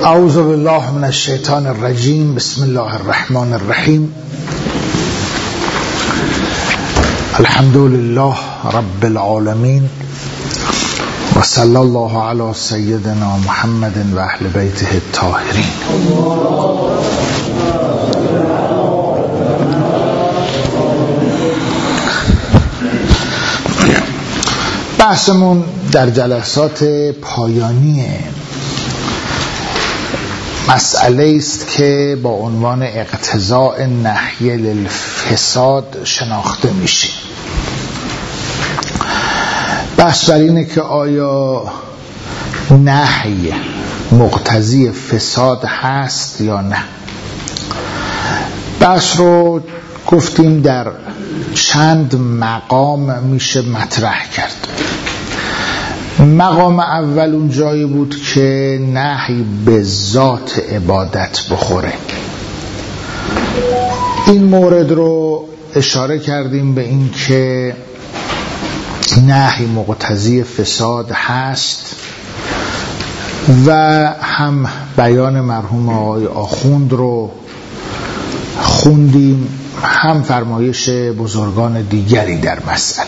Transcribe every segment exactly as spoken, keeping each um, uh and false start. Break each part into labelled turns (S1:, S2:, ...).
S1: اعوذ بالله من الشیطان الرجیم. بسم الله الرحمن الرحیم. الحمد لله رب العالمین و صلی الله علی سیدنا محمد و اهل بیته الطاهرین. بحثمون در جلسات پایانی مسئله است که با عنوان اقتضاء نهی للفساد شناخته میشه. بحث بر اینه که آیا نهی مقتضی فساد هست یا نه. بحث رو گفتیم در چند مقام میشه مطرح کرد. مقام اول اون جایی بود که نهی به ذات عبادت بخوره. این مورد رو اشاره کردیم به این که نهی مقتضی فساد هست و هم بیان مرحوم آقای آخوند رو خوندیم، هم فرمایش بزرگان دیگری در مسئله.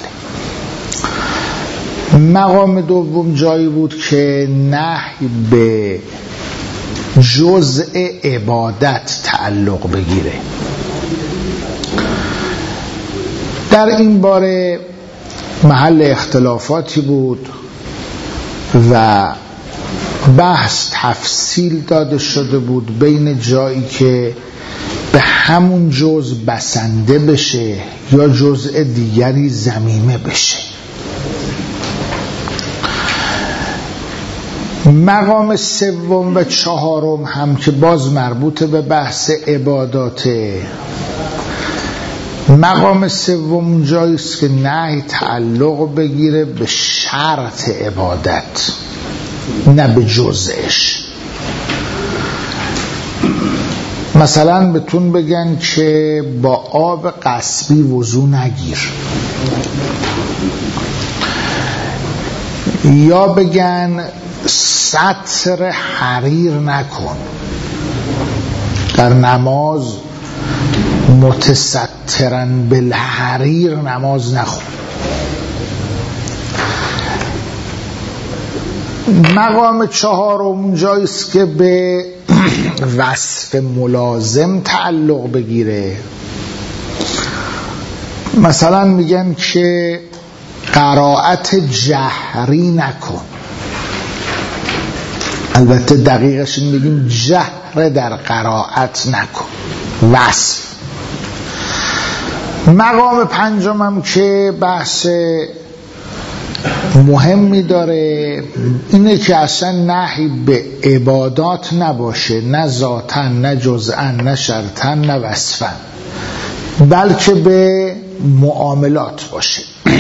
S1: مقام دوم جایی بود که نهی به جزء عبادت تعلق بگیره. در این باره محل اختلافاتی بود و بحث تفصیل داده شده بود بین جایی که به همون جزء بسنده بشه یا جزء دیگری ضمیمه بشه. مقام سوم و چهارم هم که باز مربوط به بحث عباداته. مقام سوم جایی است که نهی تعلق بگیره به شرط عبادت نه به جزءش. مثلا بهتون بگن که با آب غصبی وضو نگیر، یا بگن سطر حریر نکن، در نماز متسترن بالحریر نماز نخون. مقام چهارم اونجایی است که به وصف ملازم تعلق بگیره. مثلا میگن که قرائت جهری نکن، البته دقیقش این بگیم جهر در قرائت نکن، وصف. مقام پنجم هم که بحث مهمی داره اینه که اصلا نهی به عبادات نباشه، نه ذاتن نه جزءن نه شرطن نه وصفن، بلکه به معاملات باشه.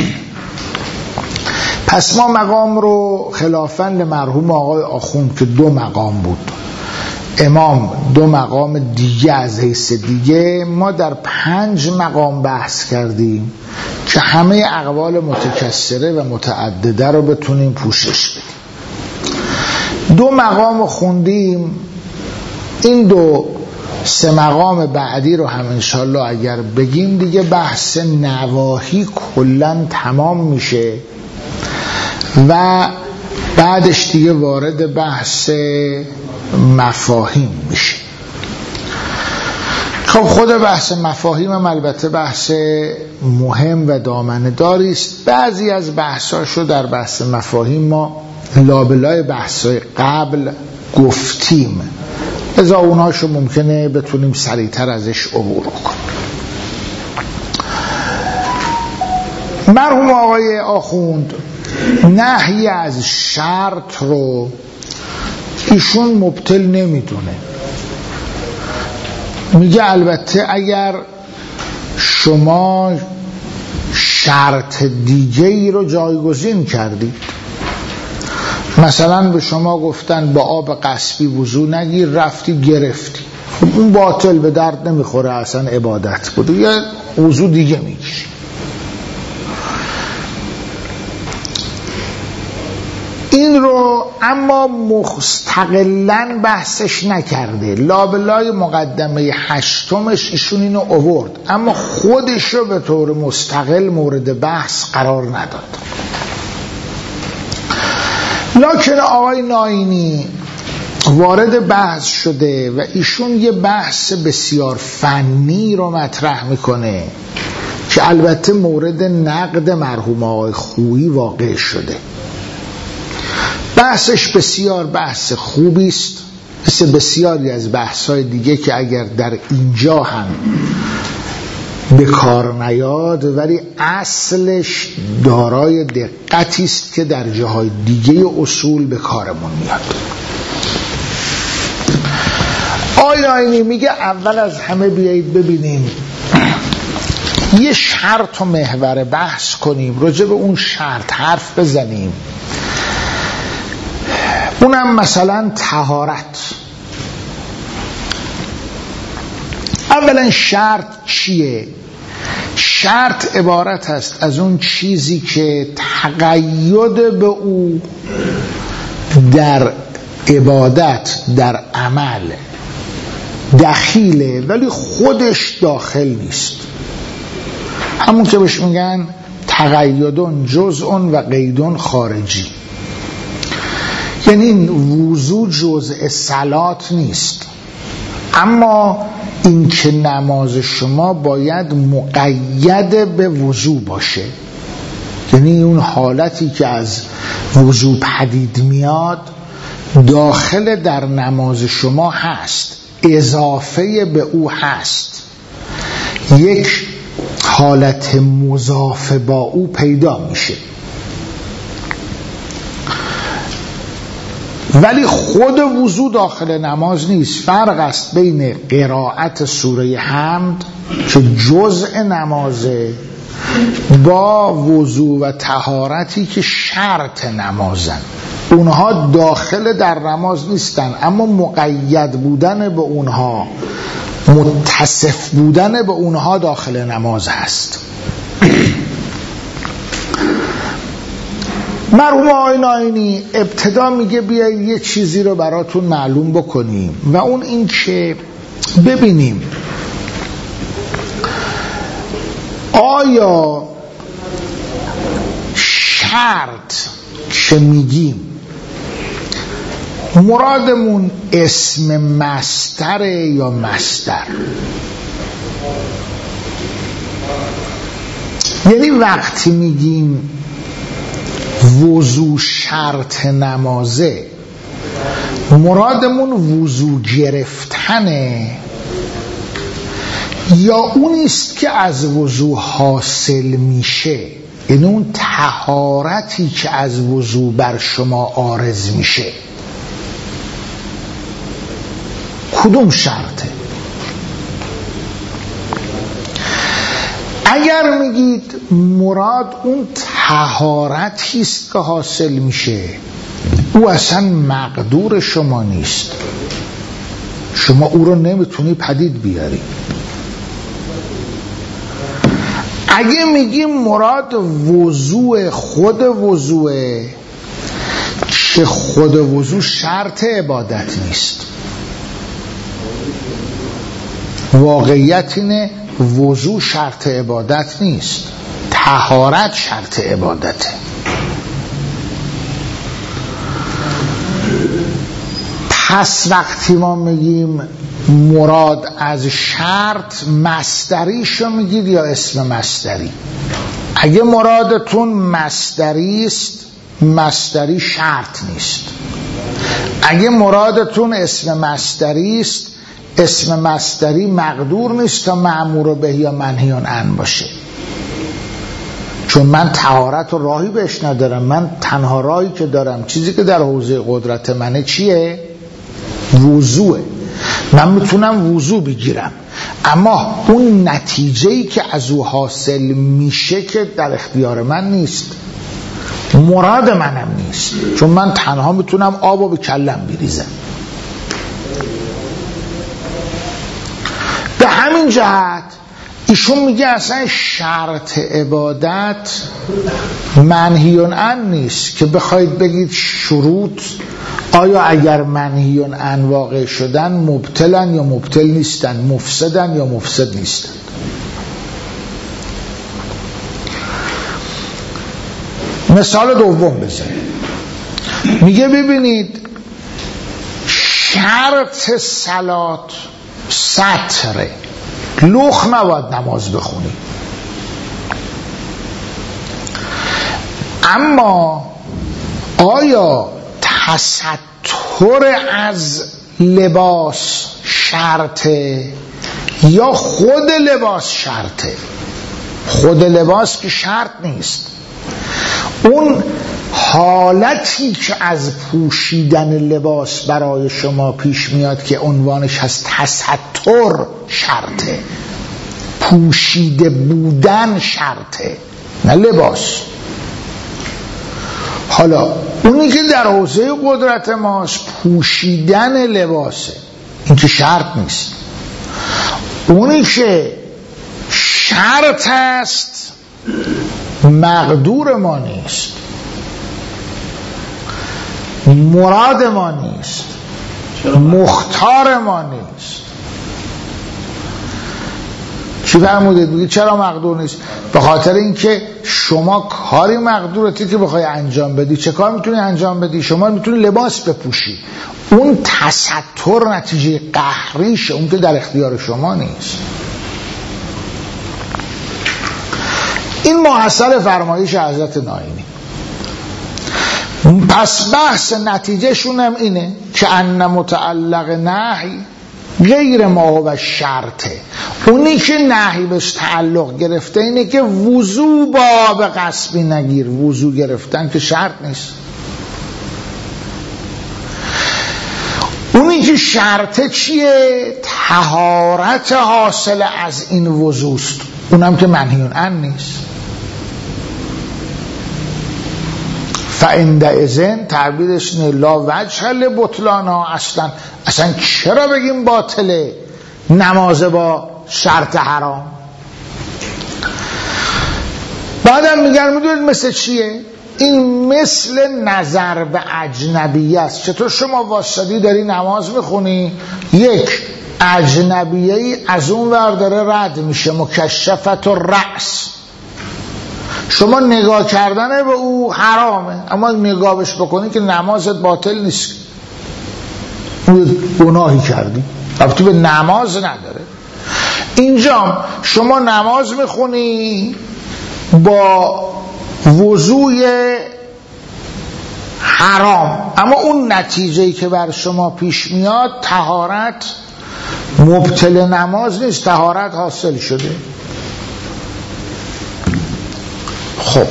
S1: پس ما مقام رو خلافاً لمرحوم آقای آخوند که دو مقام بود، امام دو مقام دیگه از حیث دیگه، ما در پنج مقام بحث کردیم که همه اقوال متکثره و متعدده رو بتونیم پوشش بدیم. دو مقام خوندیم، این دو سه مقام بعدی رو هم انشالله اگر بگیم دیگه بحث نواهی کلن تمام میشه و بعدش دیگه وارد بحث مفاهیم میشه. خب خود بحث مفاهیم هم البته بحث مهم و دامنه داری است. بعضی از بحثاشو در بحث مفاهیم ما لابلای بحثای قبل گفتیم، ازا اونهاشو ممکنه بتونیم سریعتر ازش عبور کنیم. مرحوم آقای آخوند نهی از شرط رو ایشون مبطل نمیدونه. میگه البته اگر شما شرط دیگه ای رو جایگزین کردید، مثلا به شما گفتن با آب غصبی وضو نگیر، رفتی گرفتی، خب اون باطل، به درد نمیخوره، اصلا عبادت بود، یا وضو دیگه میگیری. این رو اما مستقلاً بحثش نکرده، لابلای مقدمه هشتمش ایشون اینو آورد اما خودش رو به طور مستقل مورد بحث قرار نداد. لکن آقای ناینی وارد بحث شده و ایشون یه بحث بسیار فنی رو مطرح میکنه که البته مورد نقد مرحوم آقای خویی واقع شده. بحثش بسیار بحث خوبی است، مثل بسیاری از بحث‌های دیگه که اگر در اینجا هم به کار نیاد ولی اصلش دارای دقتی است که در جاهای دیگه اصول به کارمون میاد. آقای ناینی میگه اول از همه بیایید ببینیم یه شرط و محور بحث کنیم، راجع به اون شرط حرف بزنیم، اونم مثلا طهارت. اولا شرط چیه؟ شرط عبارت است از اون چیزی که تقید به او در عبادت، در عمل دخیله ولی خودش داخل نیست، همون که بهش میگن تقیدون جزء و قیدون خارجی. یعنی این وضو جزء صلات نیست، اما این که نماز شما باید مقید به وضو باشه، یعنی اون حالتی که از وضو پدید میاد داخل در نماز شما هست، اضافه به او هست، یک حالت مضاف با او پیدا میشه، ولی خود وضو داخل نماز نیست. فرق است بین قرائت سوره حمد که جزء نمازه با وضو و طهارتی که شرط نمازن. اونها داخل در نماز نیستن اما مقید بودن به اونها، متصف بودن به اونها داخل نماز هست. مرحوم آقای ناینی ابتدا میگه بیایید یه چیزی رو براتون معلوم بکنیم و اون این که ببینیم آیا شرط که میگیم مرادمون اسم مصدره یا مصدر؟ یعنی وقتی میگیم وضو شرط نمازه مرادمون وضو گرفتنه یا اونیست که از وضو حاصل میشه، یعنی اون طهارتی که از وضو بر شما عارض میشه؟ کدوم شرطه؟ اگر میگید مراد اون طهارتی است که حاصل میشه، او اصلا مقدور شما نیست، شما او رو نمیتونی پدید بیاری. اگه میگیم مراد وضوء، خود وضوء، که خود وضوء شرط عبادت نیست، واقعیت اینه وضوء شرط عبادت نیست، طهارت شرط عبادته. پس وقتی ما میگیم مراد از شرط، مصدریشو میگید یا اسم مصدری؟ اگه مرادتون مصدری است، مصدری شرط نیست. اگه مرادتون اسم مصدری است، اسم مصدری مقدور نیست تا مأمور به یا منهی عنه باشه. چون من طهارت و راهی بهش ندارم، من تنها راهی که دارم، چیزی که در حوزه قدرت منه چیه؟ وضوئه. من میتونم وضو بگیرم اما اون نتیجه‌ای که از او حاصل میشه که در اختیار من نیست، مراد منم نیست، چون من تنها میتونم آبو به کلم بریزم. به همین جهت ایشون میگه اصلا شرط عبادت منهیون عن نیست که بخواید بگید شروط آیا اگر منهیون عن واقع شدن مبتلن یا مبتل نیستن، مفسدن یا مفسد نیستن. مثال دوم بزنید. میگه ببینید شرط صلات ستره، لخ نباید نماز بخونی، اما آیا تستر از لباس شرطه یا خود لباس شرطه؟ خود لباس که شرط نیست، اون حالتی که از پوشیدن لباس برای شما پیش میاد که عنوانش هست تستر شرطه، پوشیده بودن شرطه، نه لباس. حالا اونی که در حوزه قدرت ماست پوشیدن لباسه، این که شرط نیست. اونی که شرط است مقدور ما نیست، مراد ما نیست، مختار ما نیست. چی فرمودید؟ بگید چرا مقدور نیست؟ به خاطر اینکه شما کاری مقدورتی که بخوای انجام بدی، چه کار میتونی انجام بدی؟ شما میتونی لباس بپوشی، اون تستر نتیجه قهریشه، اون که در اختیار شما نیست. این محصل فرمایش حضرت نائینی. پس بحث نتیجه شونم اینه که ان متعلق نهی غیر ما هو شرطه. اونی که نهی بهش تعلق گرفته اینه که وضو با به غصبی نگیر، وضو گرفتن که شرط نیست. اونی که شرطه چیه؟ طهارت حاصل از این وضوست، اونم که منهیون عن نیست. فعندئذ تعبیرش نه لا وجه لبطلانا، اصلا اصلا چرا بگیم باطله نماز با شرط حرام؟ بعدم میگن میدونید مثل چیه؟ این مثل نظر به اجنبیه است. چطور شما واسطی داری نماز میخونی، یک اجنبیه ای از اون ور داره رد میشه، مکشفت و رأس، شما نگاه کردن به او حرامه، اما نگاه بهش بکنی که نمازت باطل نیست، گناهی کردی، ربطی به نماز نداره. اینجا شما نماز میخونی با وضوی حرام، اما اون نتیجه‌ای که بر شما پیش میاد طهارت مبطل نماز نیست، طهارت حاصل شده. خب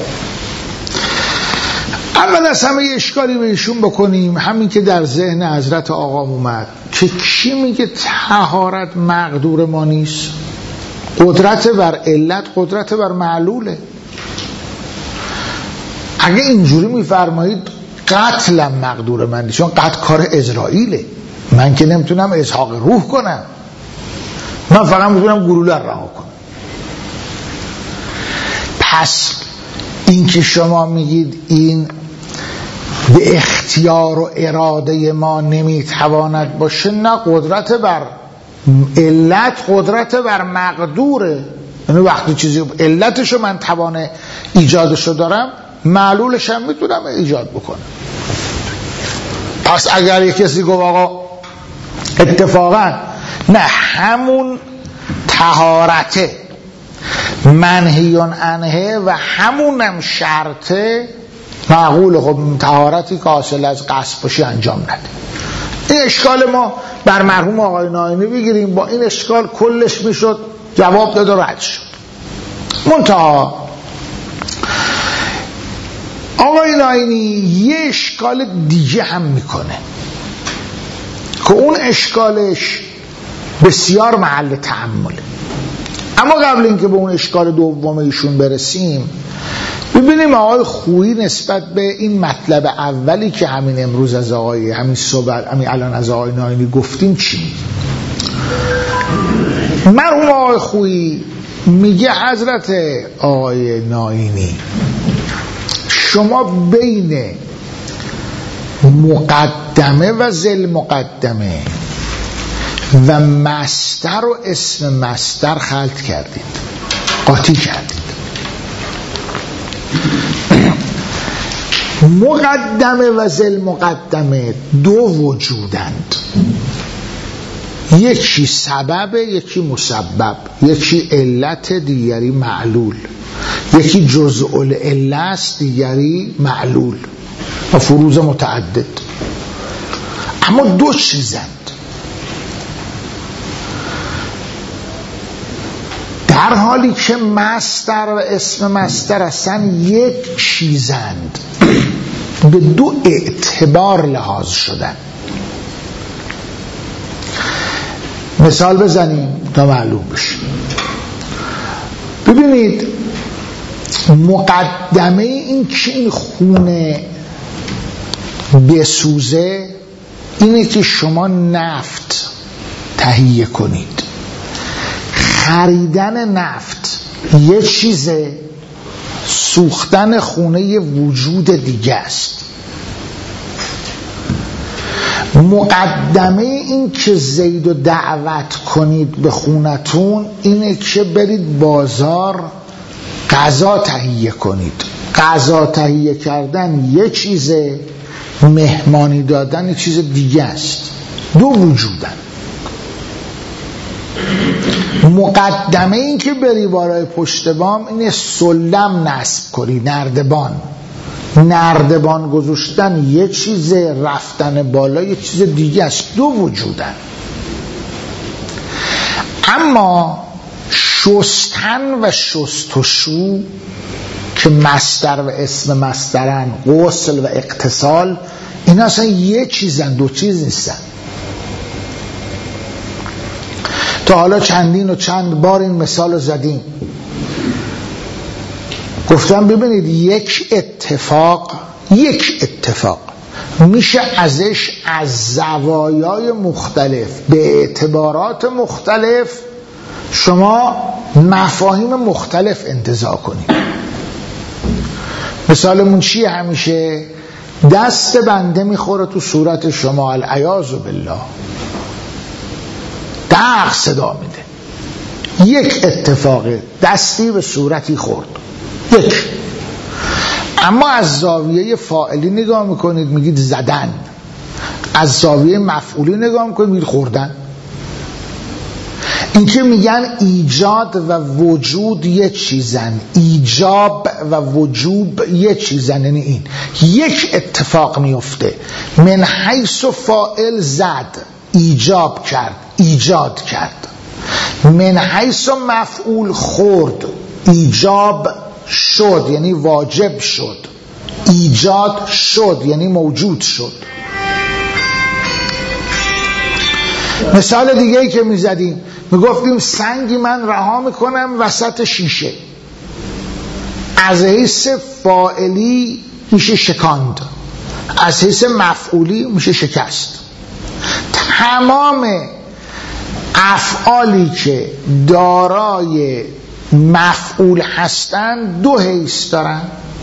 S1: اول از همه یه اشکالی به ایشون بکنیم، همین که در ذهن حضرت آقا اومد که کی میگه طهارت مقدور ما نیست؟ قدرت بر علت، قدرت بر معلوله. اگه اینجوری میفرمایید قتلم مقدور من نیست، چون قتل کار اسرائیله، من که نمیتونم اسحاق روح کنم، من فقط میتونم گلوله رها کنم. پس این که شما میگید این به اختیار و اراده ما نمیتواند باشه، نه، قدرت بر علت قدرت بر مقدوره. یعنی وقتی چیزی علتشو من توان ایجادشو دارم، معلولش هم میتونم ایجاد بکنم. پس اگر یک کسی گفت آقا اتفاقا نه همون طهارته منهیون عنه و همونم شرطه، معقول خب طهارتی که حاصل از قصد باشی انجام نده. این اشکال ما بر مرحوم آقای نائینی بگیریم، با این اشکال کلش میشد جواب داد و رد شد. منتها آقای نائینی یه اشکال دیگه هم میکنه که اون اشکالش بسیار محل تأمله. اما قبل اینکه به اون اشکال دوم ایشون برسیم، ببینیم آقای خویی نسبت به این مطلب اولی که همین امروز از آقای همین صحبت همین الان از آقای نائینی گفتیم چی؟ مرحوم آقای خویی میگه حضرت آقای نائینی شما بین مقدمه و ذل مقدمه و مصدر و اسم مصدر خلط کردید، قاطی کردید. مقدمه و ذل مقدمه دو وجودند، یکی سبب یکی مسبب، یکی علت دیگری معلول، یکی جزء العله است دیگری معلول و فروض متعدد، اما دو چیزند. در حالی که مصدر و اسم مصدر اصلا یک چیزند، به دو اعتبار لحاظ شدن. مثال بزنیم تا معلوم بشه. ببینید مقدمه این که این خونه بسوزه اینه که شما نفت تهیه کنید. خریدن نفت یه چیزه، سوختن خونه یه وجود دیگه است. مقدمه این که زید و دعوت کنید به خونتون اینه که برید بازار غذا تهیه کنید. غذا تهیه کردن یه چیزه، مهمانی دادن یه چیز دیگه است. دو وجودن. مقدمه این که بری بالای پشت بام اینه سلم نصب کنی، نردبان. نردبان گذاشتن یه چیزه، رفتن بالا یه چیز دیگه است. دو وجودن. اما شستن و شستشو که مصدر و اسم مصدرن، غسل و اغتسال، اینا اصلا یه چیزن، دو چیز نیستن. تا حالا چندین و چند بار این مثال رو زدیم. گفتم ببینید یک اتفاق یک اتفاق میشه ازش از زوایای مختلف به اعتبارات مختلف شما مفاهیم مختلف انتزاع کنید. مثالمون چیه؟ همیشه دست بنده میخوره تو صورت شما، العیاذ بالله، دق صدا میده. یک اتفاق، دستی به صورتی خورد، یک. اما از زاویه فاعلی نگاه میکنید میگید زدن، از زاویه مفعولی نگاه میکنید میگید خوردن. این که میگن ایجاد و وجود یه چیزن، ایجاب و وجوب یه چیزن، یعنی این یک اتفاق میفته. من حیث فاعل زد، ایجاب کرد، ایجاد کرد. من حیث مفعول خورد، ایجاب شد یعنی واجب شد، ایجاد شد یعنی موجود شد. مثال دیگه ای که میزدیم میگفتیم سنگی من رها میکنم وسط شیشه، از حیث فاعلی میشه شکاند، از حیث مفعولی میشه شکست. تمام افعالی که دارای مفعول هستن دو حیث دارن.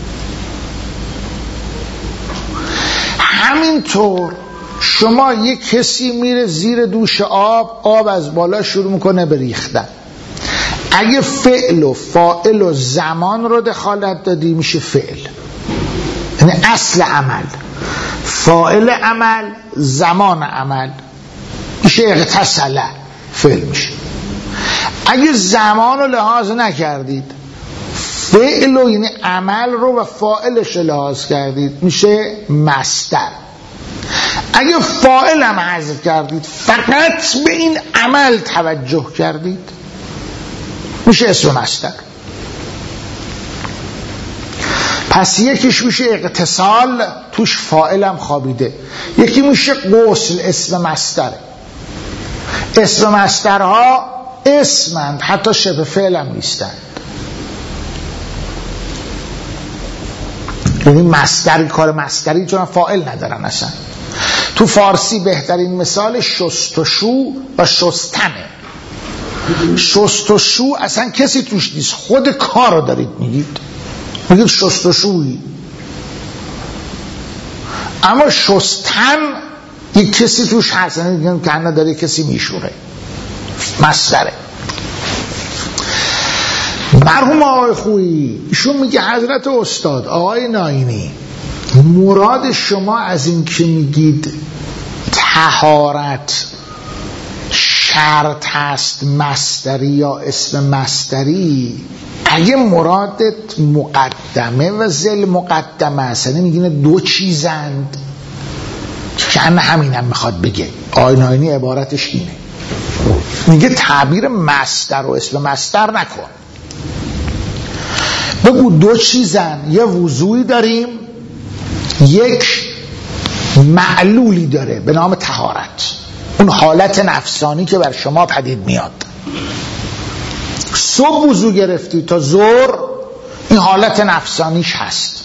S1: همینطور شما یک کسی میره زیر دوش آب، آب از بالا شروع میکنه به ریختن. اگه فعل و فاعل و زمان رو دخالت دادی میشه فعل، یعنی اصل عمل. فاعل عمل، زمان عمل میشه اغتسله، فعل میشه. اگه زمان رو لحاظ نکردید، فعل و یعنی عمل رو و فاعلش رو لحاظ کردید میشه مصدر. اگه فاعل هم حذف کردید فقط به این عمل توجه کردید میشه اسم مصدر. پس یکیش میشه اغتسال، توش فاعل هم خوابیده. یکی میشه غسل، اسم مصدر. اسم مصدرها اسمند، حتی شبه فعل هم نیستند. یعنی مصدری، کار مصدری، چون فاعل ندارن اصلا. تو فارسی بهترین مثال شستشو و شستنه. شستشو اصلا کسی توش نیست، خود کار رو دارید میگید، میگید شستشویی. اما شستن یک کسی توش هست، میگن که نه داره کسی میشوره، مصدره. مرحوم آقای خویی ایشون میگه حضرت استاد آقای ناینی، مراد شما از این که میگید طهارت شرط هست مصدری یا اسم مصدری، اگه مرادت مقدمه و ذل مقدمه است، یعنی میگین دو چیزند که انا همین هم میخواد بگه. آقای ناینی عبارتش اینه، میگه تعبیر مصدر و اسم مصدر نکن، بگو دو چیزن، یه وضوعی داریم، یک معلولی داره به نام طهارت، اون حالت نفسانی که بر شما پدید میاد. صبح وضو گرفتی تا ظهر، این حالت نفسانیش هست.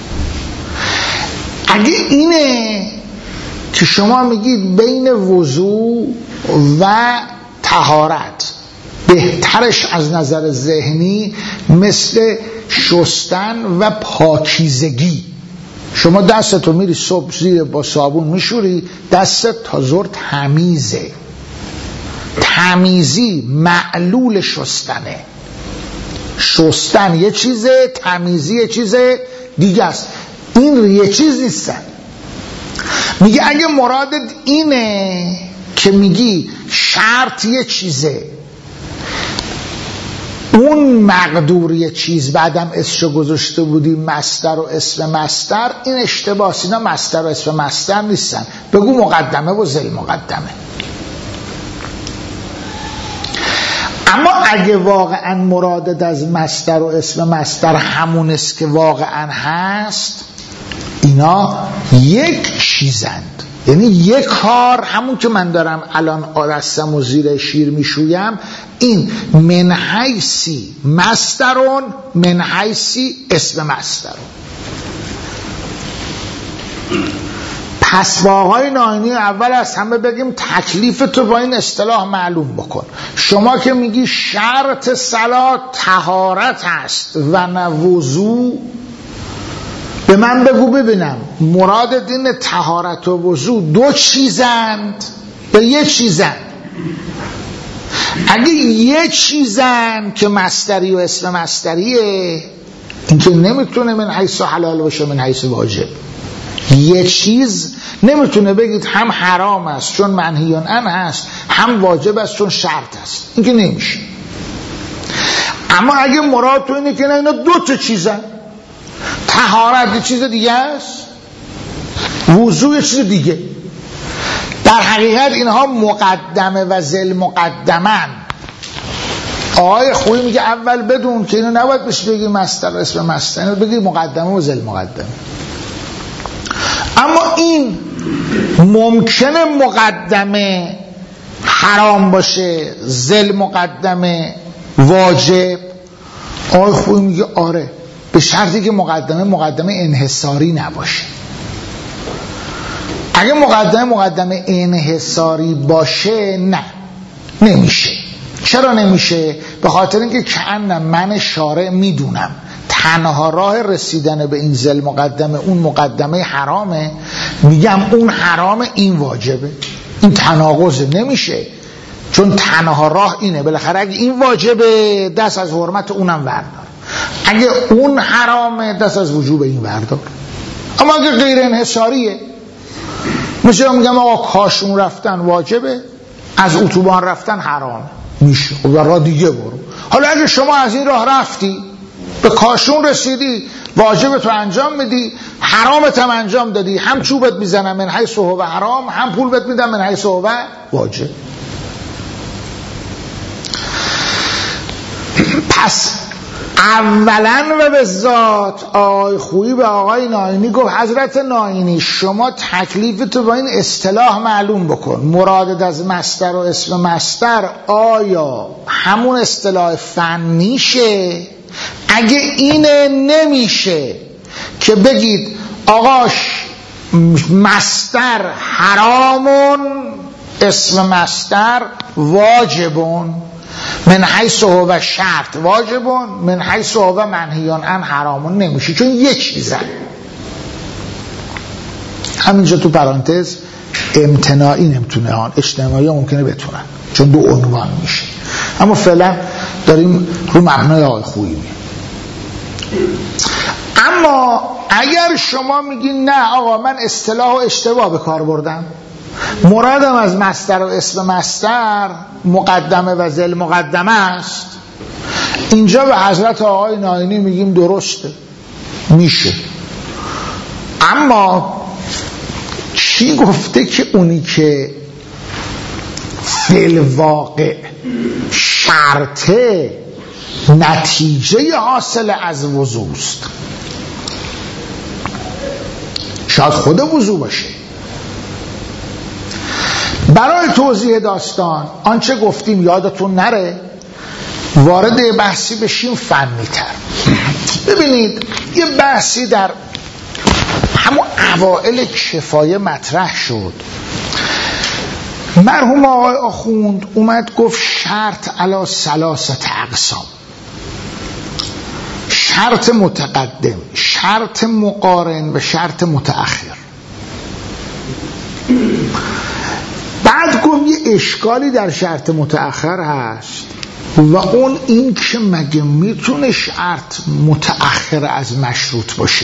S1: اگه اینه که شما میگید بین وضو و طهارت بهترش از نظر ذهنی مثل شستن و پاکیزگی، شما دستتو میری صبح زیر با صابون میشوری، دستت تا ظهر تمیزه، تمیزی معلول شستنه. شستن یه چیزه، تمیزی یه چیزه دیگه است، این یه چیز نیستن. میگه اگه مرادت اینه که میگی شرط یه چیزه، اون مقدور یه چیز بعدم اسمشو گذاشته بودی مصدر و اسم مصدر، این اشتباه. اینا مصدر و اسم مصدر نیستن، بگو مقدمه و ذل مقدمه. اما اگه واقعا مرادت از مصدر و اسم مصدر همون است که واقعا هست، اینا یک چیزند، یعنی یک کار، همون که من دارم الان آرستم و زیر شیر میشویم، این من حیثی مصدرون من حیثی اسم مصدرون. پس با آقای ناینی اول از همه بگیم تکلیف تو با این اصطلاح معلوم بکن. شما که میگی شرط صلات طهارت هست و نه وضو، به من بگو ببینم مراد دین طهارت و وضو دو چیزند یا یه چیزند؟ اگه یه چیزن که مصدری و اسم مصدریه، این که نمیتونه من حیث حلال باشه من حیث واجب. یه چیز نمیتونه بگید هم حرام است چون منهیان عنه هست، هم واجب است چون شرط است، این که نمیشه. اما اگه مراد تو اینه که نه اینا دو تا چیزن، طهارت یه چیز دیگه است، وضو یه چیز دیگه، در حقیقت اینها مقدمه و ذل مقدمن. آقای خویی میگه اول بدون که اینو نباید بهش بگی مصدر و اسم مصدر، اینو بگی مقدمه و ذل مقدمه. اما این ممکنه مقدمه حرام باشه، ذل مقدمه واجب. آقای خویی میگه آره، به شرطی که مقدمه مقدمه انحصاری نباشه. اگه مقدمه مقدمه انحصاری باشه نه، نمیشه. چرا نمیشه؟ به خاطر اینکه کأن من شارع میدونم تنها راه رسیدن به این ذل مقدمه اون مقدمه حرامه، میگم اون حرامه این واجبه، این تناقض نمیشه، چون تنها راه اینه. بالاخره اگه این واجبه دست از حرمت اونم وردار، اگه اون حرامه دست از وجوب این وردار. اما اگه غیر انحصاریه، میشه میگم آقا کاشون رفتن واجبه، از اتوبان رفتن حرام میشه و راه دیگه برو. حالا اگه شما از این راه رفتی به کاشون رسیدی، واجبت رو انجام میدی، حرامت هم انجام دادی، هم چوبت میزنم من حیث هو حرام، هم پول بهت میدم من حیث هو واجب. پس اولا و به ذات آقای خویی به آقای ناینی گفت حضرت ناینی شما تکلیفتو با این اصطلاح معلوم بکن. مرادت از مصدر و اسم مصدر آیا همون اصطلاح فنیشه؟ اگه اینه نمیشه که بگید آقاش مصدر حرامون اسم مصدر واجبون، من حیث هو شرط واجبون، من حیث هو منهیان عن حرامون نمیشه، چون یه چیزن. همینجا تو پرانتز امتناعی نمیتونه هان، اجتماعی ممکنه بتونن چون دو عنوان میشه، اما فعلا داریم رو مبنای آقای خویی می. اما اگر شما میگین نه آقا من اصطلاح و اشتباه به کار بردم، مرادم از مصدر و اسم مصدر مقدمه و ذل مقدمه است، اینجا به حضرت آقای ناینی میگیم درسته، میشه. اما چی گفته که اونی که فی الواقع شرطه نتیجه حاصل از وضوع است؟ شاید خود وضوع باشه. برای توضیح داستان آنچه گفتیم یادتون نره، وارد بحثی بشیم فنی تر. ببینید یه بحثی در همون اوائل کفایه مطرح شد. مرحوم آقای آخوند اومد گفت شرط علی ثلاثه اقسام، شرط متقدم، شرط مقارن و شرط متأخر. بعد گفت یه اشکالی در شرط متأخر هست و اون این که مگه میتونه شرط متأخر از مشروط باشه؟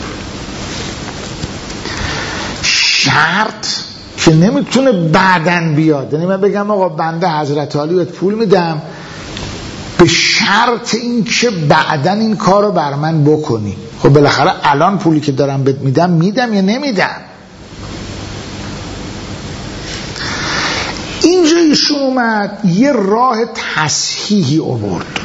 S1: شرط که نمیتونه بعدن بیاد، یعنی من بگم آقا بنده حضرت علی بهت پول میدم به شرط این که بعدن این کار رو بر من بکنی. خب بالاخره الان پولی که دارم بهت میدم میدم یا نمیدم؟ اینجا ایشون اومد یه راه تصحیحی آورد،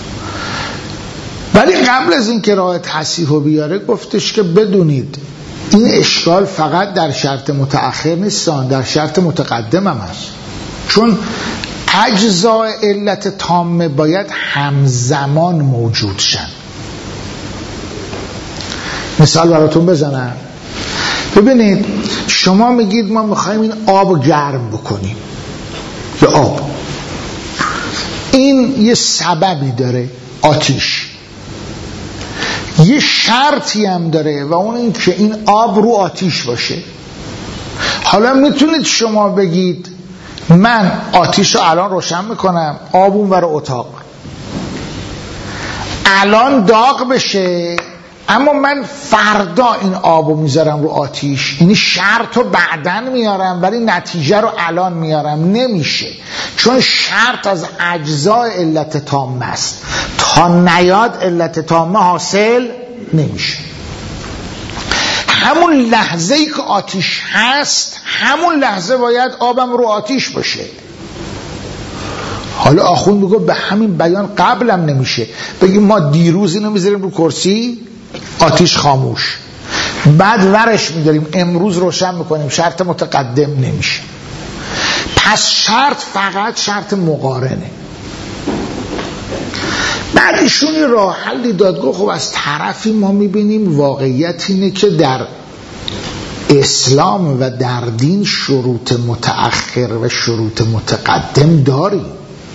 S1: ولی قبل از این که راه تصحیح رو بیاره گفتش که بدونید این اشکال فقط در شرط متأخر نیستان، در شرط متقدم هم هست، چون اجزای علت تامه باید همزمان موجود شن. مثال براتون بزنم. ببینید شما میگید ما میخوایم این آب گرم بکنیم، یا آب، این یه سببی داره، آتیش، یه شرطی هم داره و اون این که این آب رو آتیش باشه. حالا میتونید شما بگید من آتیش رو الان روشن میکنم، آب اون ور اتاق الان داغ بشه، اما من فردا این آب رو میذارم رو آتیش، یعنی شرط رو بعدن میارم ولی نتیجه رو الان میارم. نمیشه، چون شرط از اجزای علت تامه است، تا نیاد علت تامه حاصل نمیشه. همون لحظه ای که آتیش هست همون لحظه باید آبم رو آتیش باشه. حالا آخوند میگه به همین بیان قبلم نمیشه، بگیم ما دیروز اینو میذاریم رو کرسی آتیش خاموش، بعد ورش میداریم امروز روشن میکنیم، شرط متقدم نمیشه. پس شرط فقط شرط مقارنه. بعد ایشون راه حلی داد، گفت خب از طرفی ما میبینیم واقعیت اینه که در اسلام و در دین شروط متأخر و شروط متقدم داریم،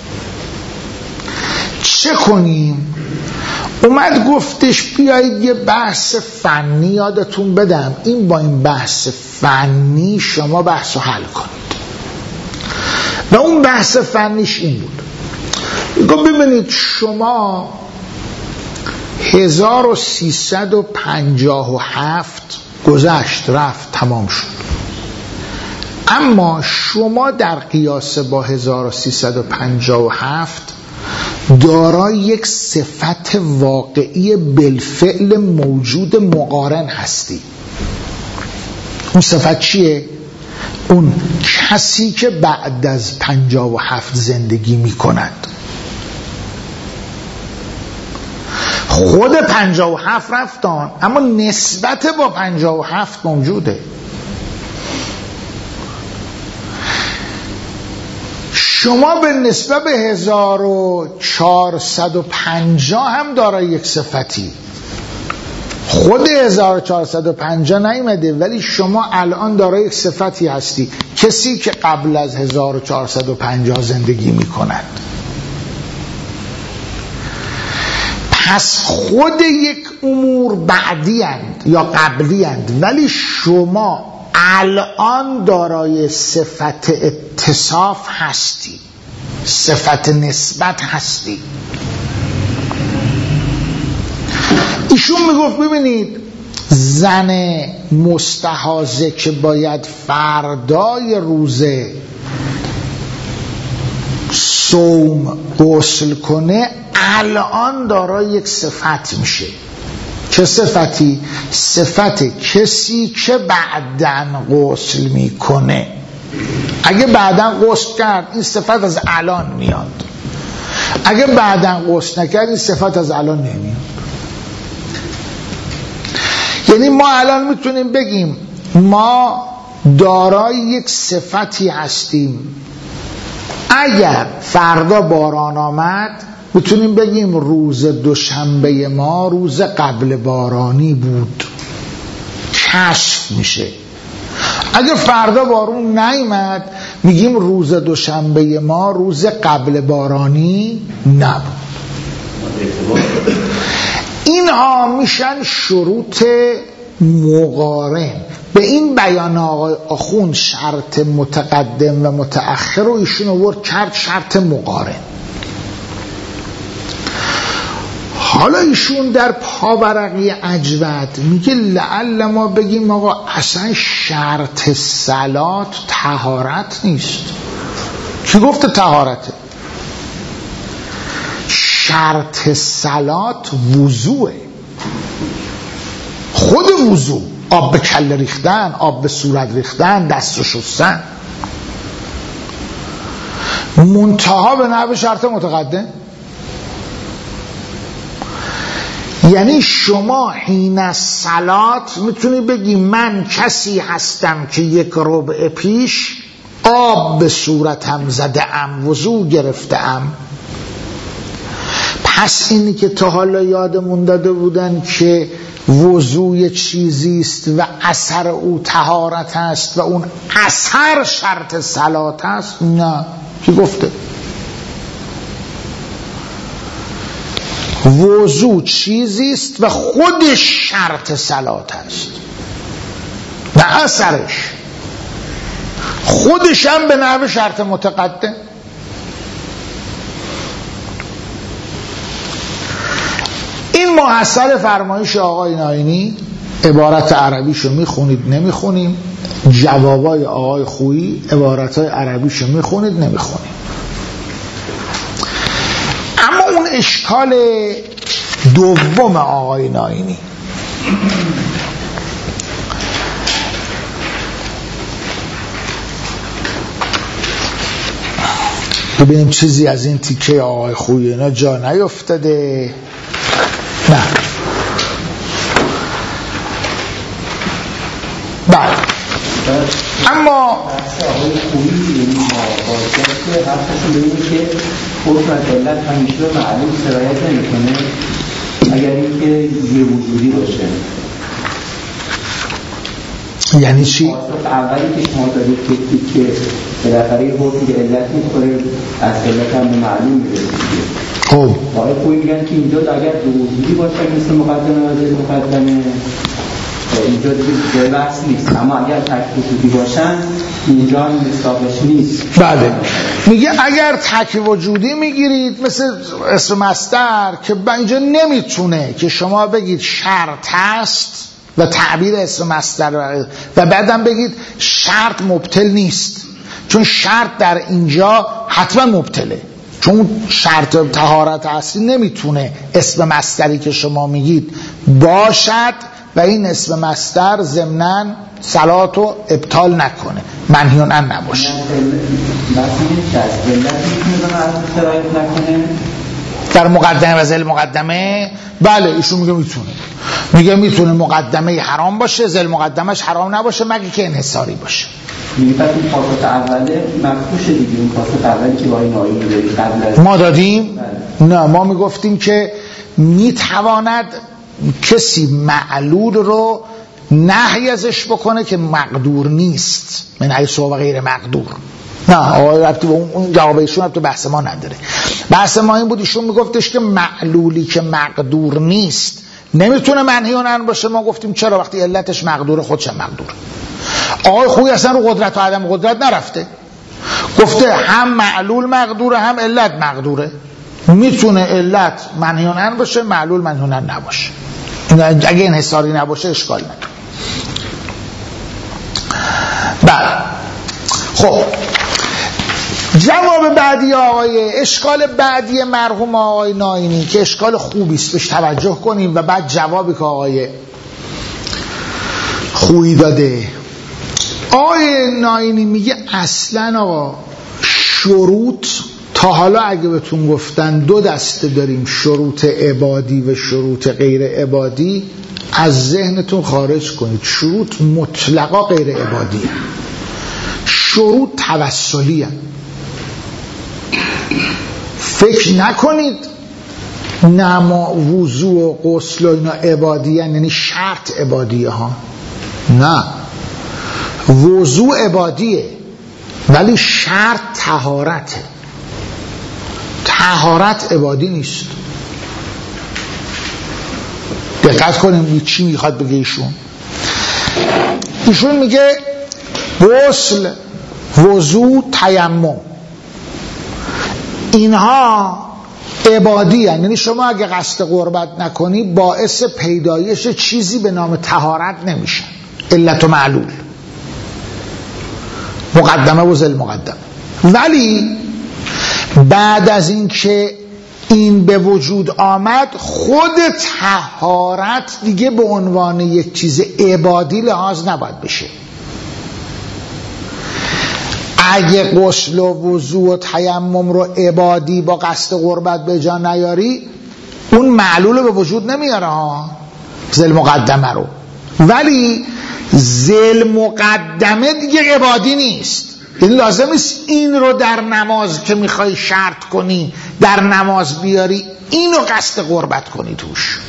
S1: چه کنیم؟ اومد گفتش بیایید یه بحث فنی یادتون بدم، این با این بحث فنی شما بحث رو حل کنید. و اون بحث فنیش این بود، گفت ببینید شما هزار و سیصد و پنجاه و هفت گذشت، رفت، تمام شد، اما شما در قیاس با هزار و سیصد و پنجاه و هفت دارای یک صفت واقعی بالفعل موجود مقارن هستی. اون صفت چیه؟ اون کسی که بعد از پنجاه و هفت زندگی می کند. خود پنجاه و هفت رفتان، اما نسبت با پنجاه و هفت موجوده. شما به نسبت به هزار و چهارصد و پنجاه هم دارای یک صفتی. خود هزار و چهارصد و پنجاه نیامده، ولی شما الان دارای یک صفتی هستی، کسی که قبل از هزار و چهارصد و پنجاه زندگی می کند. پس خود یک امور بعدی اند یا قبلی اند، ولی شما الان دارای صفت اتصاف هستی، صفت نسبت هستی. ایشون میگفت ببینید زن مستحاضه که باید فردای روزه صوم غسل کنه الان دارای یک صفت میشه. چه صفتی؟ صفت کسی که بعدن غسل میکنه. اگه بعدن غسل کرد این صفت از الان میاد، اگه بعدن غسل نکرد این صفت از الان نمیاد. یعنی ما الان میتونیم بگیم ما دارای یک صفتی هستیم. اگر فردا باران آمد میتونیم بگیم روز دوشنبه ما روز قبل بارانی بود، کشف میشه. اگر فردا بارون نیامد میگیم روز دوشنبه ما روز قبل بارانی نبود. اینها میشن شروط مقارن. به این بیان آقای آخوند شرط متقدم و متأخر رو ایشون آورد کرد شرط مقارن. حالا ایشون در پاورقی اجود میگه لعل ما بگیم آقا اصلا شرط صلات طهارت نیست. کی گفته طهارته؟ شرط صلات وضوئه. خود وضو، آب به کله ریختن، آب به صورت ریختن، دست شستن، منتها به نحو شرط متقدم. یعنی شما حین صلات میتونی بگی من کسی هستم که یک ربع پیش آب به صورتم زده ام، وضو گرفته ام. پس اینی که تا حالا یادمون داده بودن که وضوی چیزی است و اثر او طهارت است و اون اثر شرط صلات است، نه. کی گفته؟ وضو چیزی است و خودش شرط صلات است، نه اثرش. خودش هم به نحو شرط متقدم. این محصل فرمایش آقای ناینی، عبارت عربیشو میخونید نمیخونیم، جوابای آقای خویی عبارتهای عربیشو میخونید نمیخونیم. اما اون اشکال دوم آقای ناینی، ببینیم چیزی از این تیکه آقای خویی اینا جا نیفتاده. نه بله. اما
S2: آقای خویی که حرفشون به اینه که حکم از علت همیشه رو معلوم سرایت نمی‌کنه اگر اینکه یه وجودی باشه.
S1: یعنی چی؟
S2: پاسخ اولی که شما دارید که که بالاخره یه حکم به علت می‌خوره از علت هم به معلوم می‌رسید.
S1: خب
S2: آقای خویی میگن که اینجا اگر دو وجودی باشه مثل مقدمه و زیر مقدمه اینجا دیگه بحث نیست، اما اگر تک وجودی باشن اینجا این حسابش نیست.
S1: بله، میگه اگر تک وجودی میگیرید مثل اسم مصدر که اینجا نمیتونه که شما بگید شرط هست و تعبیر اسم مصدر و بعدم بگید شرط مبطل نیست، چون شرط در اینجا حتما مبطله، چون شرط طهارت اصلی نمیتونه اسم مصدری که شما میگید باشد و این اسم مصدر ضمناً صلاتو ابطال نکنه، منهیون ان نباشه. در مقدمه و ذیل مقدمه بله ایشون میگه میتونه، میگه میتونه مقدمه حرام باشه، ذیل مقدمش حرام نباشه مگه که انحصاری باشه.
S2: میگه این پاسخ اوله مفهوشه دیگه، این پاسخ اولی که با این آیه میدادی قبل از
S1: ما دادیم؟ نه، ما میگفتیم که میتواند کسی معلول رو نهی ازش بکنه که مقدور نیست، من حیث و غیر مقدور. نه آقای ربطی به اون جواب ایشون ربطی بحث ما نداره. بحث ما این بود ایشون میگفتش که معلولی که مقدور نیست نمیتونه منهی عنه باشه. ما گفتیم چرا؟ وقتی علتش مقدوره خودش مقدوره. آقای خویی اصلا رو قدرت و عدم قدرت نرفته، گفته هم معلول مقدوره هم علت مقدوره، میتونه علت منهی عنه باشه، معلول منهی عنه نباشه. اگه انحصاری نباشه اشکال نداره. بله خب جواب بعدی آقای اشکال بعدی مرحوم آقای ناینی که اشکال خوبی است بهش توجه کنیم و بعد جوابی که آقای خویی داده. آقای ناینی میگه اصلا آقا شروط تا حالا اگه بهتون گفتن دو دسته داریم، شروط عبادی و شروط غیر عبادی، از ذهنتون خارج کنید. شروط مطلقا غیر عبادی هست. شروط توسلی هست. فکر نکنید نما وضو و غسل و اینا عبادی هست، یعنی شرط عبادیه ها. نه، وضو عبادیه ولی شرط طهارته. طهارت عبادی نیست. دقت کنیم چی میخواد بگه ایشون. ایشون میگه غسل، وضو، تیمم اینها عبادی هستند. یعنی شما اگه قصد قربت نکنی باعث پیدایش چیزی به نام طهارت نمیشه. علت و معلول، مقدمه و ذل مقدمه. ولی بعد از این که این به وجود آمد خود طهارت دیگه به عنوان یک چیز عبادی لحاظ نباید بشه. اگه غسل و وضو و تیمم رو عبادی با قصد قربت به جا نیاری اون معلول رو به وجود نمیاره ها، ذل مقدمه رو. ولی ذل مقدمه دیگه عبادی نیست. این لازم نیست این رو در نماز که میخوای شرط کنی در نماز بیاری اینو قصد قربت کنی توش.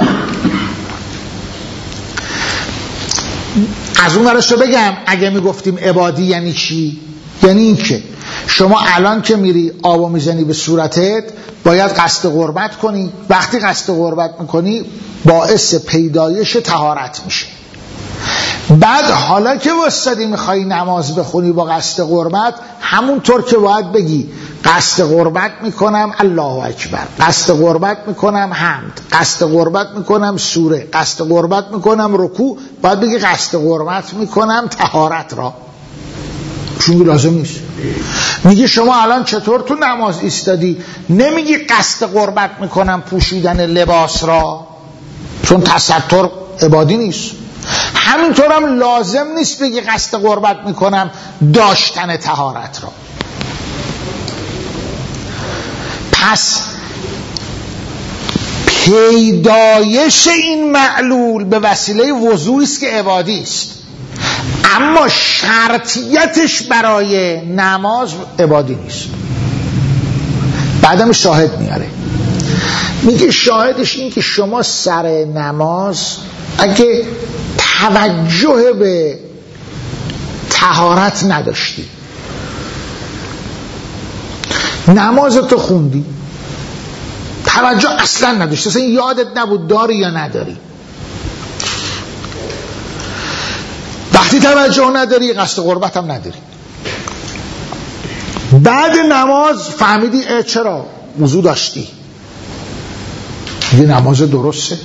S1: از اون ورش رو بگم اگه میگفتیم عبادی یعنی چی؟ یعنی این که شما الان که میری آبو میزنی به صورتت باید قصد قربت کنی. وقتی قصد قربت میکنی باعث پیدایش طهارت میشه. بعد حالا که وستادی میخوای نماز بخونی با قصد قربت، همونطور که باید بگی قصد قربت میکنم الله اکبر، قصد قربت میکنم حمد، قصد قربت میکنم سوره، قصد قربت میکنم رکوع، باید بگی قصد قربت میکنم طهارت را. چون لازم نیست. میگی شما الان چطور تو نماز ایستادی نمیگی قصد قربت میکنم پوشیدن لباس را، چون تستر عبادی نیست. همینطور هم لازم نیست بگی قصد قربت میکنم داشتن طهارت را. پس پیدایش این معلول به وسیله وضوئی است که عبادی است، اما شرطیتش برای نماز عبادی نیست. بعدم شاهد میاره، میگه شاهدش این که شما سر نماز اگه توجه به طهارت نداشتی، نمازتو خوندی توجه اصلا نداشتی، اصلا یادت نبود داری یا نداری، وقتی توجه نداری قصد قربت هم نداری، بعد نماز فهمیدی اه چرا وضو داشتی، یه نماز درسته.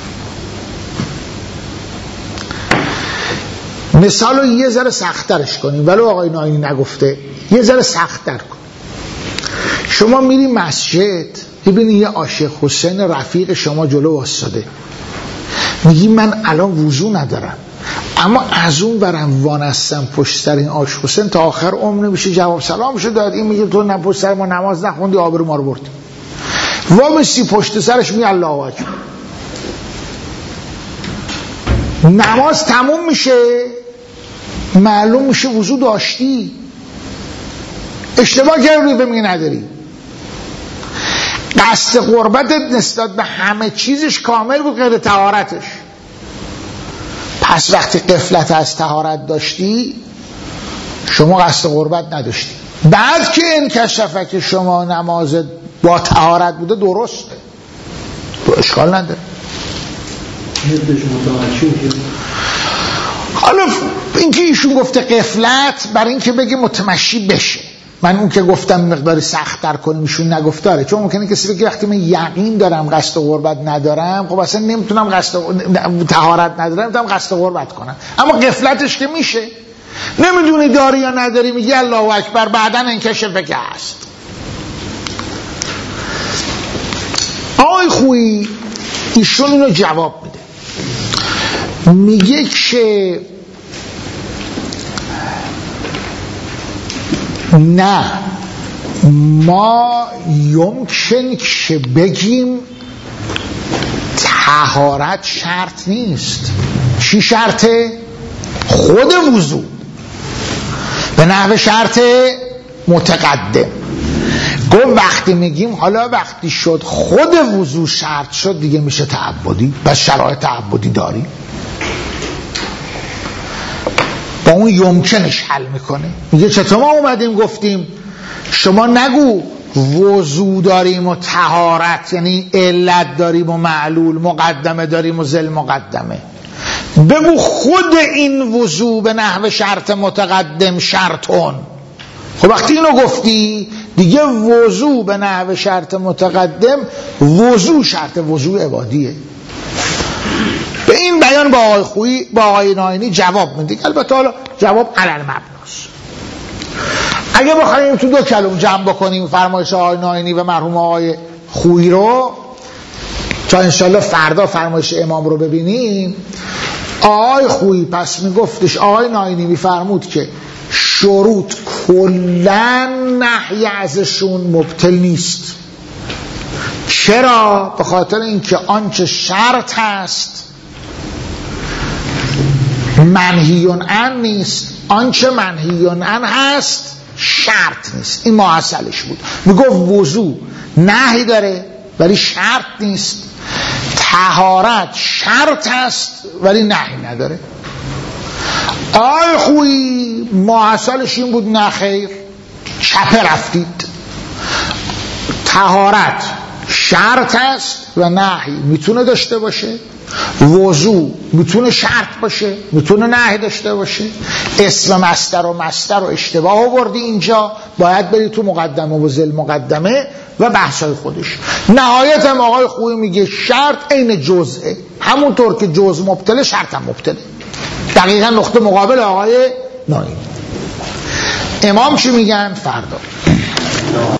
S1: مثال رو یه ذره سخت‌ترش کنیم، ولو آقای ناینی نگفته یه ذره سخت‌تر کن. شما میری مسجد میبینی یه عاشق حسین رفیق شما جلو واسطه، میگی من الان وضو ندارم، اما از اون برم وانستم پشت سر این عاشق حسین تا آخر عمر نمیشه جواب سلامشو داد. این میگه تو نه پشت سر ما نماز نخوندی آبرو ما رو بردی. وامیسی پشت سرش می الله اکبر، نماز تموم میشه، معلوم میشه وضو داشتی، اشتباه کردی به میگه نداری. قصد قربتت نسبت به همه چیزش کامل بود غیر طهارتش. پس وقتی غفلت از طهارت داشتی شما قصد قربت نداشتی. بعد که انکشفه که شما نماز با طهارت بوده درسته، تو اشکال نداره. حالا اینکه ایشون گفته غفلت برای اینکه بگه متمشی بشه، من اون که گفتم مقداری سخت تر کنیم ایشون نگفتاره، چون ممکنه کسی بگه وقتی من یقین دارم قصد غربت ندارم، خب اصلا نمیتونم قصد طهارت ندارم نمیتونم قصد غربت کنم. اما غفلتش که میشه، نمیدونی داری یا نداری، میگی الله اکبر، بعدن انکشفه که هست. آقای خویی ایشون اینو جواب میده، میگه که نه، ما یمکن که بگیم طهارت شرط نیست. چی شرطه؟ خود وضو به نحو شرط متقدم. گفت وقتی میگیم حالا وقتی شد خود وضو شرط شد دیگه میشه تعبدی، بس شرایط تعبدی داری، با اون یمکنش حل میکنه. میگه چطور ما اومدیم گفتیم شما نگو وضو داریم و طهارت یعنی علت داریم و معلول، مقدمه داریم و ذل مقدمه، بگو خود این وضو به نحو شرط متقدم شرطون. خب وقتی اینو گفتی دیگه وضو به نحو شرط متقدم وضو شرط وضو عبادیه. به این بیان با آقای خویی با آقای ناینی جواب میده. البته حالا جواب علل مبناست. اگه بخوایم تو دو کلم جمع بکنیم فرمایش آقای ناینی و مرحوم آقای خویی رو تا انشالله فردا فرمایش امام رو ببینیم، آقای خویی پس میگفتش آقای ناینی میفرمود که شروط کلن نحی ازشون مبطل نیست. چرا؟ به خاطر اینکه آنچه شرط هست منهیون عن نیست، آنچه منهیون عن هست شرط نیست. این ماحصلش بود. میگفت وضو نهی داره ولی شرط نیست، طهارت شرط هست ولی نهی نداره. آی خویی ماحصلش این بود نه خیر، چپه رفتید. طهارت شرط است و نهی میتونه داشته باشه، وضو میتونه شرط باشه میتونه نهی داشته باشه. اسم مصدر و مصدر رو اشتباه آوردی اینجا، باید بری تو مقدمه و ذل مقدمه و بحثای خودش. نهایت هم آقای خویی میگه شرط عین جزئه، همونطور که جزء مبطله شرط هم مبطله. دقیقا نقطه مقابل آقای ناینی. امام چی میگن فردا؟